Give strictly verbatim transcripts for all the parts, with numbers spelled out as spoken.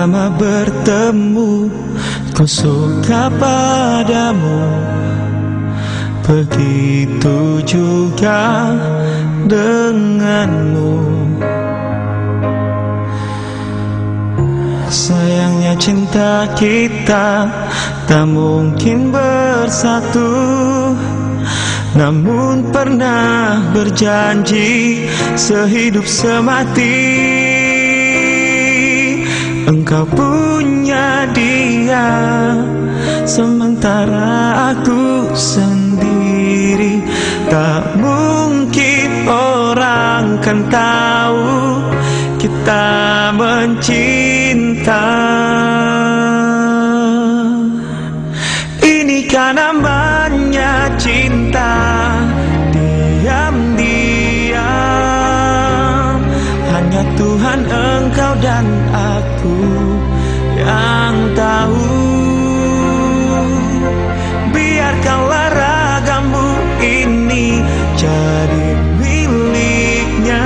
pertama bertemu, ku suka padamu. Begitu juga denganmu. Sayangnya cinta kita tak mungkin bersatu, namun pernah berjanji sehidup semati. Engkau punya dia, sementara aku sendiri. Tak mungkin orang kan tahu kita mencinta. Ini kan namanya cinta, diam-diam. Hanya Tuhan, engkau dan aku yang tahu. Biarkanlah ragamu ini jadi miliknya,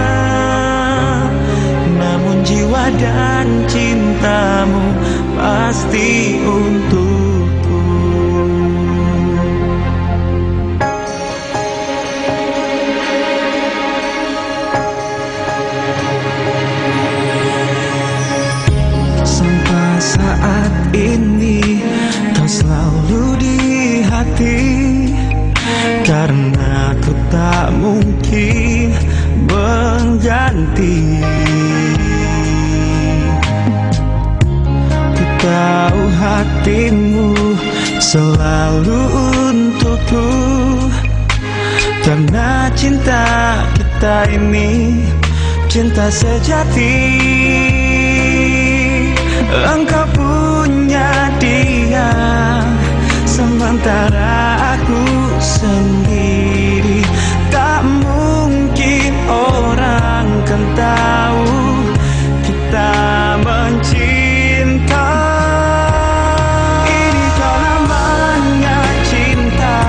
namun jiwa dan cintamu pasti untukku. Sampai saat ini kau selalu di hati, karena aku tak mungkin mengganti. Ku tahu hatimu selalu untukku, karena cinta kita ini cinta sejati. Engkau punya dia, sementara aku sendiri. Tak mungkin orang kan tahu kita mencinta. Ini kau namanya cinta,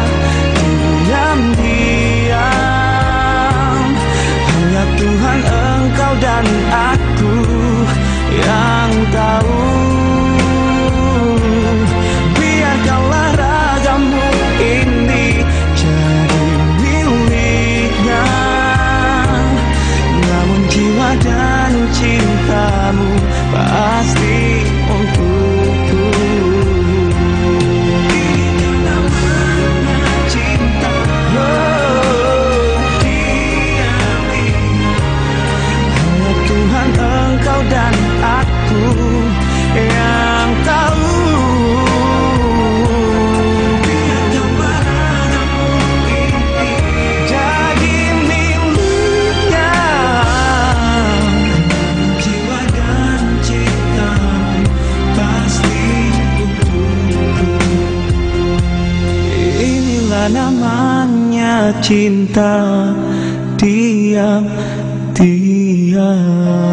diam-diam. Hanya Tuhan, engkau dan aku yang tahu. Biarkanlah ragamu ini jadi miliknya, namun jiwa dan cintamu pasti untukku. Ini namanya cinta, oh, diam-diam. Hanya Tuhan, engkau dan aku yang tahu. Biarkanlah ragamu ini jadi miliknya, jiwa dan cintamu pasti untukku. Inilah namanya cinta, diam-diam.